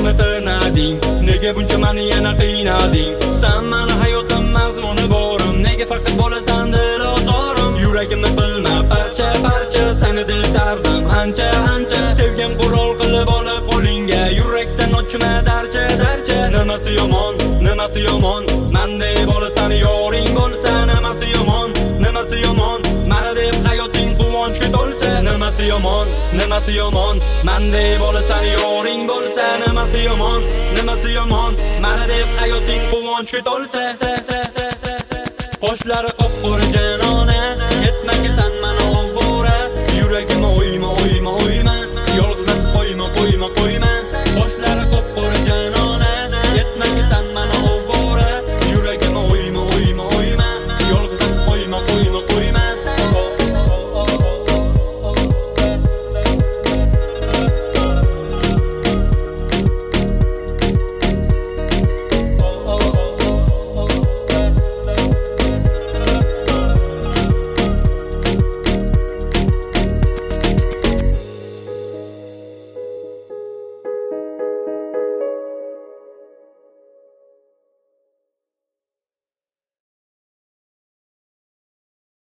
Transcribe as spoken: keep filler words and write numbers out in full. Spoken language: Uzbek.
Yuragimni tirnading, nega buncha meni yana qiynading? Sen meni hayotim mazmuni borim, nega faqat bo'lasan dilozorim? Yuragimni bilma parcha parcha, seni deb dardim ancha ancha. Sevgim qurol qilib olib qo'lingga, yurakdan ochma darcha darcha. Nimasi yomon, nimasi yomon, mendek bo'lasan yoring bo'lsa. Nimasi yomon, nimasi yomon, meni deb hayoting quvonchga to'lsa. Nimasi yomon, nimasi yomon, mendek bo'lasan yoring bo'lsa. Nimasi yomon, nimasi yomon, meni deb hayoting quvonchga to'lsa. Qoshlari qop-qora janona, ketmagasan meni ovora. Yuragim o'yma o'yma o'yma, yolg'izlatib qo'yma qo'yma qo'yma. Qoshlar